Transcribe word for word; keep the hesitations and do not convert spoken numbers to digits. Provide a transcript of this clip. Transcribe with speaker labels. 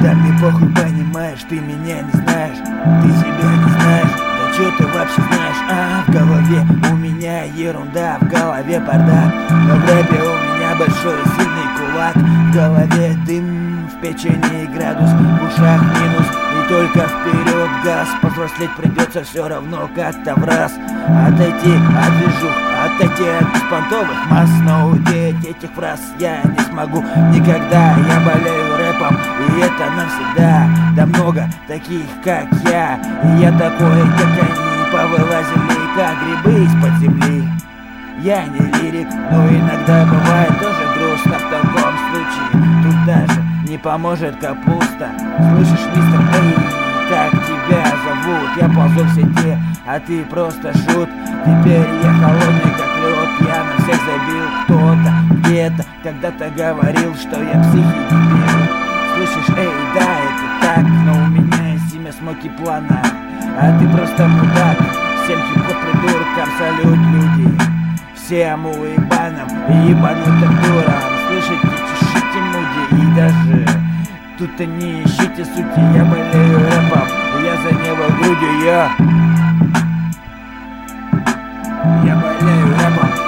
Speaker 1: Да мне похуй, понимаешь, ты меня не знаешь, ты себя не знаешь, да чё ты вообще знаешь? А в голове у меня ерунда, в голове бардак, но в рэпе у меня большой сильный кулак. В голове дым, в печени градус, в ушах минус, и только вперед газ. Повзрослеть придется все равно как-то в раз, отойти от движух, отойти от беспонтовых масс. Но удеть этих фраз я не смогу никогда. Я болею рэпом, и это навсегда. Да много таких, как я, и я такой, как они, повылазили, как грибы из-под земли. Я не лирик, но иногда бывает тоже грустно в таком случае. Тут даже не поможет капуста. Слышишь, мистер, эй, как тебя зовут? Я ползу в сети, а ты просто шут. Теперь я холодный, как лед, я на всех забил. Кто-то где-то когда-то говорил, что я псих и дебил. Слышишь, эй, да, это так, но у меня есть имя Смоки Плана, а ты просто мудак. Всем хип-хоп придуркам салют, люди, всем уебанам и ебанутым дурам. Слышите, чешите муди, и даже тут не ищите сути. Я болею рэпом, я за него грудью, я Я болею рэпом.